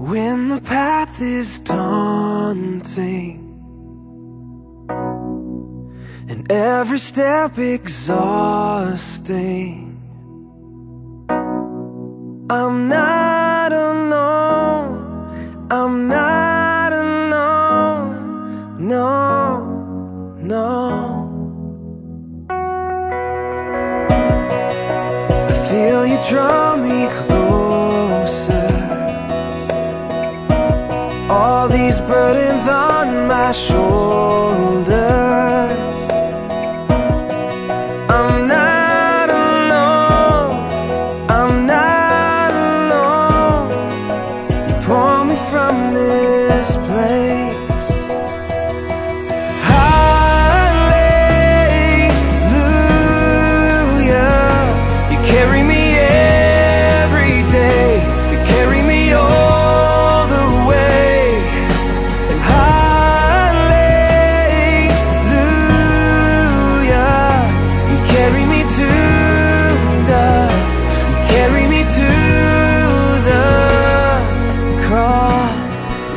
When the path is daunting and every step exhausting, I'm not alone, I'm not alone, no, no. I feel you draw me closer, all these burdens on my shoulder. I'm not alone, I'm not alone. You pull me from this place. Hallelujah, you carry me every day, you carry me all the way. And hallelujah, you carry me to the cross.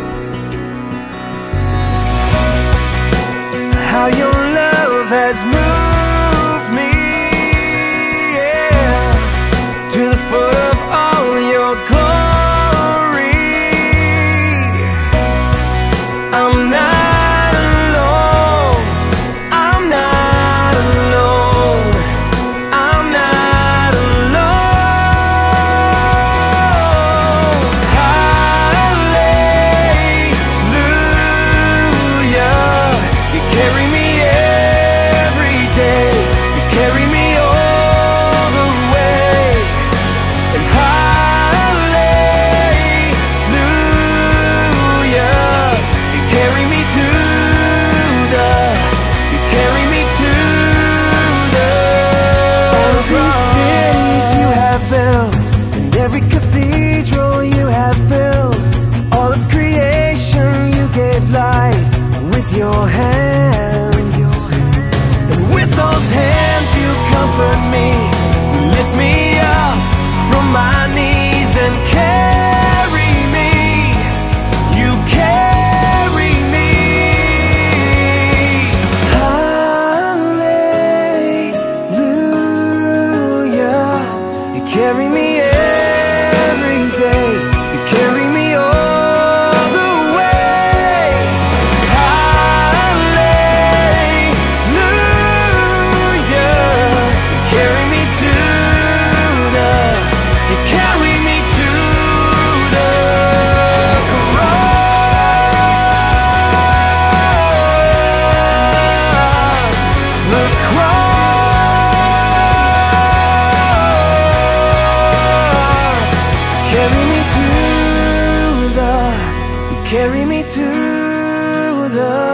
How your love has moved me, yeah, to the foot of all your glory. I'm not alone, I'm not alone, I'm not alone. Hallelujah, you carry me every day, you carry me all the way. And hallelujah, you carry me to the, you carry me to the all of these cities you have built, and every cathedral you have filled. To all of creation you gave life with your hands, and with those hands you comfort me, you lift me up from my knees and carry me, you carry me. Hallelujah, you carry me every day, you carry me all the way. Hallelujah, you carry me to the, you carry me to the cross, the cross. Carry me to the, you carry me to the